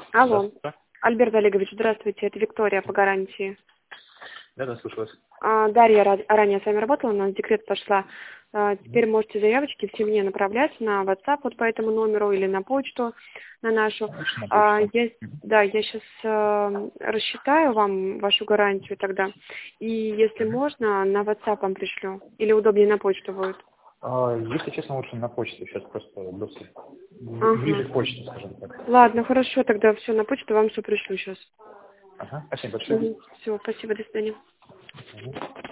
Алло. Здравствуйте. Альберт Олегович, здравствуйте. Это Виктория по гарантии. Да, слушаю вас. Дарья ранее с вами работала, у нас в декрет пошла. Теперь можете заявочки все мне направлять на WhatsApp вот по этому номеру или на почту на нашу. Конечно, на почту. Да, я сейчас рассчитаю вам вашу гарантию тогда. И если можно, на WhatsApp вам пришлю. Или удобнее на почту будет. Если честно, лучше на почту. Сейчас просто ближе к Ага. почте, скажем так. Ладно, хорошо, тогда все на почту вам все пришлю сейчас. Ага, спасибо большое. Все, спасибо, до свидания. Мгм.